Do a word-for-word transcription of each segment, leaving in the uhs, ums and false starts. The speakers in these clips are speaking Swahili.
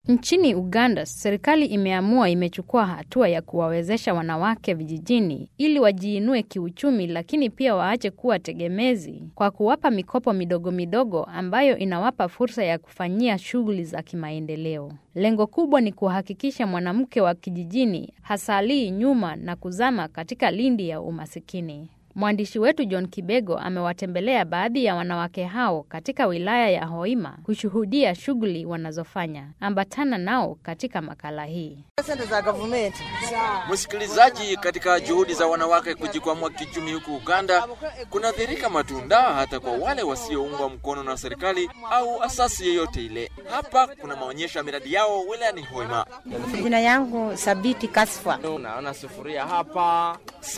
Nchini Uganda, serikali imeamua imechukua hatua ya kuwawezesha wanawake vijijini ili wajiinue kiuchumi, lakini pia waache kuwa tegemezi kwa kuwapa mikopo midogo midogo ambayo inawapa fursa ya kufanyia shughuli za kimaendeleo. Lengo kubwa ni kuhakikisha mwanamke wa kijijini hasalii nyuma na kuzama katika lindi ya umasikini. Mwandishi wetu John Kibego amewatembelea baadhi ya wanawake hao katika wilaya ya Hoima kushuhudia shughuli wanazofanya. Ambatana nao katika makala hii. Msikilizaji, katika juhudi za wanawake kujikwamua kiuchumi huku Uganda, kunadhihirika matunda hata kwa wale wasioungwa mkono na serikali au asasi yoyote ile. Hapa kuna maonyesho ya miradi yao wilayani Hoima. Jina yangu Sabiti Kasfa. Unaona sufuria hapa,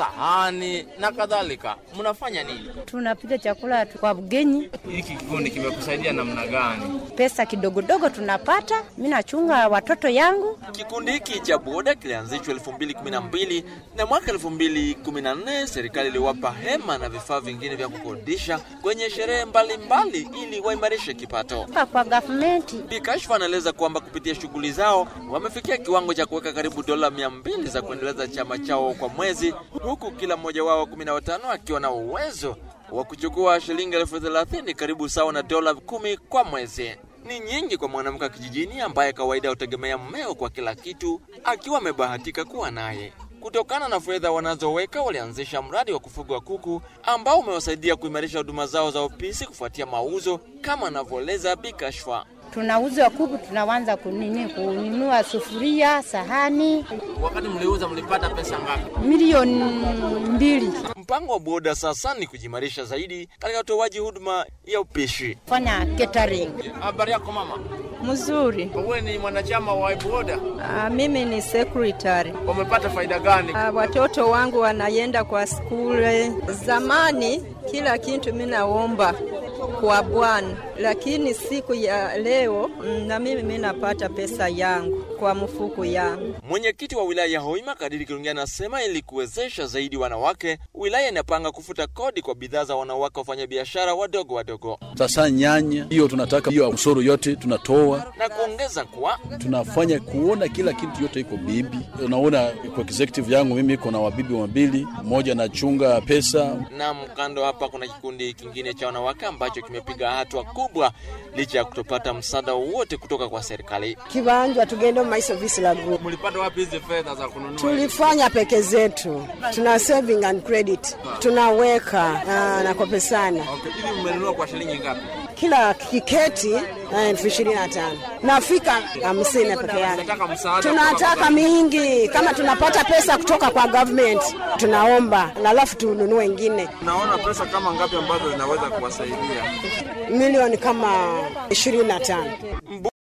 sahani na kadhalika. Mnafanya nini? Tunapika chakula kwa mgeni. Hiki kikundi kimekusaidia namna gani? Pesa kidogo dogo tunapata. Mimi nachunga watoto yangu. Kikundi hiki cha boda kilianzishwa elfu mbili kumi na mbili na mwaka elfu mbili kumi na nne serikali iliwapa hema na vifaa vingine vya kukodisha kwenye sherehe mbalimbali ili waimarishe kipato. Kwa government. Bikashfa anaeleza kwamba kupitia shughuli zao wamefikia kiwango cha kuweka karibu dola mia mbili za kuendeleza chama chao kwa mwezi, huku kila mmoja wao kumi na watano akiwa na uwezo wa kuchukua shilingi elfu thelathini karibu sawa na dola kumi kwa mwezi. Ni nyingi kwa mwanamke kijijini ambaye kawaida hutegemea mmeo kwa kila kitu, akiwa amebahatika kuwa naye. Kutokana na fedha wanazoweka, walianzisha mradi wa kufuga kuku ambao umewasaidia kuimarisha huduma zao za ofisi kufuatia mauzo, kama anavyoeleza Bikashfa. Tunauza kuku, tunaanza kunini kununua sufuria, sahani. Wakati mliuza mlipata pesa ngapi? Milioni mbili. Mpango wa boda sasa ni kujimarisha zaidi katika utoaji huduma ya upishi. Fanya catering. Habari yako mama? Mzuri. Wewe ni mwanachama wa boda? Ah, mimi ni secretary. Umepata faida gani? Ah, watoto wangu wanaenda kwa shule. Zamani kila kitu mimi naomba kwa Bwana, lakini siku ya leo na mimi mimi napata pesa yangu kwa mfuko yangu. Mwenyekiti wa wilaya ya Hoima Kadiri Kirungi anasema ili kuwezesha zaidi wanawake, wilaya inapanga kufuta kodi kwa bidhaa za wanawake wafanya biashara wadogo wadogo. Sasa nyanya hiyo tunataka hiyo usoro yote tunatoa, na kuongeza kuwa tunafanya kuona kila kitu yote iko bibi. Unaona kwa executive yangu mimi iko na wabibi wawili, mmoja anachunga pesa. Na mkando hapa kuna kikundi kingine cha wanawake ambacho kimepiga hatua kubwa licha ya kutopata msaada wowote kutoka kwa serikali. Kibanjwa tugendo My Service la group. Mlipata wapi hizo fedha za kununua? Tulifanya peke zetu. Tuna saving and credit. Tunaweka uh, na kopesana. Okay, hivi mmenunua kwa shilingi ngapi? Kila kiketi elfu ishirini na tano. Nafika hamsini peke yake. Tunataka mingi. Kama tunapata pesa kutoka kwa government, tunaomba na alafu tununue nyingine. Naona pesa kama ngapi ambazo zinaweza kuwasaidia? Milioni kama ishirini na tano.